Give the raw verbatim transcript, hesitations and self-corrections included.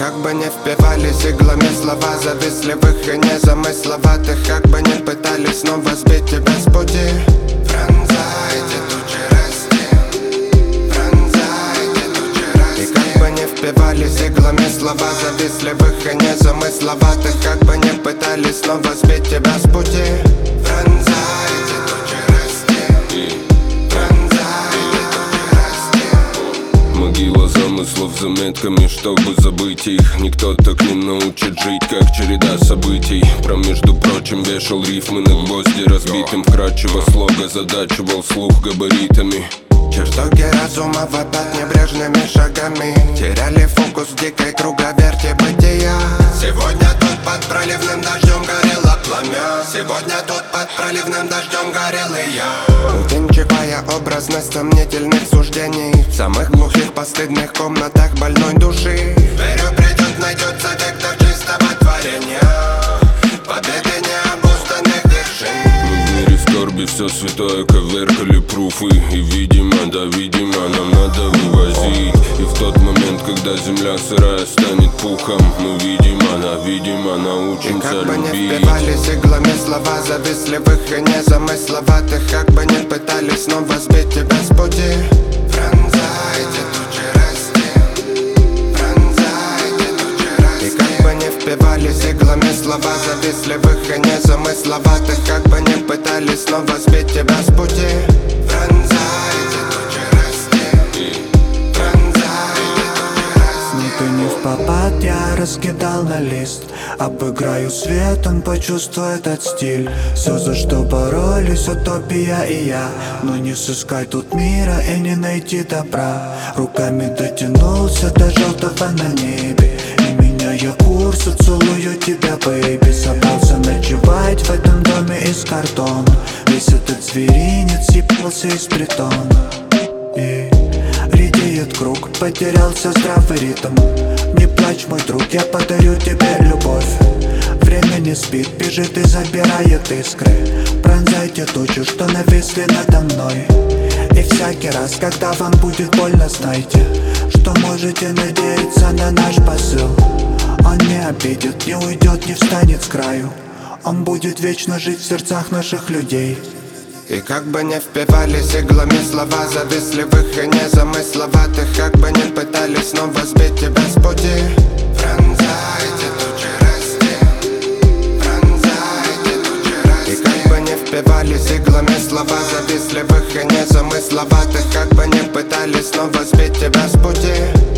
как бы не впивались иглами слова завистливых и незамысловатых, как бы не пытались снова сбить тебя с пути. Пронзайте тучи расти, пронзайте тучи расти. И как бы не впивались иглами слова завистливых и незамысловатых, как бы не пытались снова сбить тебя с пути. Пронзайте тучи расти, пронзайте тучи расти. Могила замыслов заметками, чтобы забыть их. Никто так не научит жить, как череда событий. Про, между прочим, вешал рифмы на гвозди разбитым. Вкрадчиво слога задачивал слух габаритами. Чертоги разума вопят небрежными шагами, теряли фокус в дикой круговерти бытия. Сегодня тут под проливным дождем горело пламя, сегодня тут под проливным дождем горел и я. Увенчивая образность сомнительных суждений в самых глухих постыдных комнатах больной души. Верю, придет, найдется вектор чистого творения, победы необузданных вершин. Мы в мире скорби все святое коверкали пруфы. И видимо, да видимо, нам надо вывозить. И в тот момент, когда земля сырая станет пухом, мы, видимо, да видимо, научимся любить. И как бы не любить. впивались иглами слова завистливых и незамысловатых, как бы не пытались снова сбить тебя с пути. Пронзайте тучи расти, пронзайте тучи расти. И как бы не впивались иглами слова завистливых и незамысловатых, как бы не пытались снова сбить тебя с пути. Пронзайте тучи расти, пронзайте тучи расти. Не ты не в попад, я раскидал на лист. Обыграю свет, он почувствует этот стиль. Все, за что боролись, утопия и я. Но не сыскать тут мира и не найти добра. Руками дотянулся до желтого на небе, и меняя курс, целую тебя, бэйби. Собрался ночевать в этом доме из картона. Весь этот зверинец съебался из притона. И редеет круг, потерялся здравый ритм. Не плачь, мой друг, я подарю тебе любовь. Время не спит, бежит и забирает искры. Пронзайте тучи, что нависли надо мной. И всякий раз, когда вам будет больно, знайте, что можете надеяться на наш посыл. Он не обидит, не уйдет, не встанет с краю. Он будет вечно жить в сердцах наших людей. И как бы не впивались иглами слова завистливых и незамысловатых, как бы не пытались снова сбить тебя с пути. Пронзайте тучи расти, пронзайте тучи расти. И как бы не впивались иглами слова завистливых и незамысловатых, как бы не пытались снова сбить тебя с пути.